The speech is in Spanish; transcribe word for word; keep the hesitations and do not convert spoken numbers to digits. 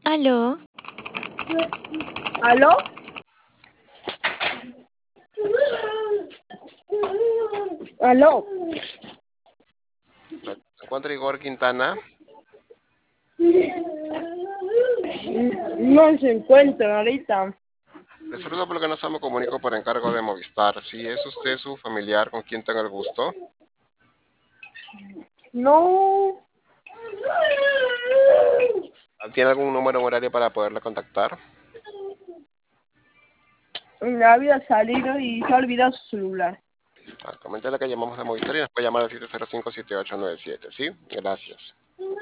Aló, ¿Aló? ¿Aló? Se encuentra Igor Quintana. No se encuentra ahorita. Le saludo porque no se me comunico por encargo de Movistar. Si es usted su familiar con quien tenga el gusto. No. ¿Tiene algún número en horario para poderle contactar? Había salido y se ha olvidado su celular. Ah, coméntale que llamamos de Movistar y nos puede llamar al siete cero cinco, siete ocho nueve siete, ¿sí? Gracias.